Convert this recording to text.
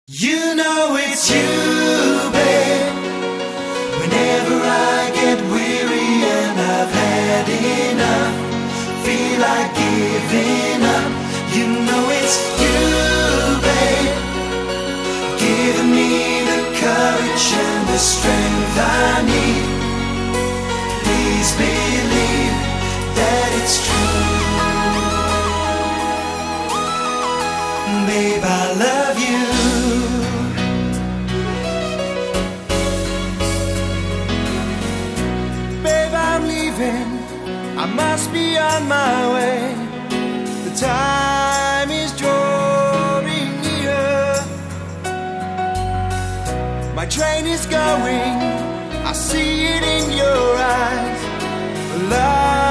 You know it's you, babe. Whenever I get weary and I've had enough, feel like giving up. You know it's you, babe, giving me the courage and the strength I need. Please believe that it's true. Babe, I love you. I must be on my way. The time is drawing near. My train is going, I see it in your eyes. Love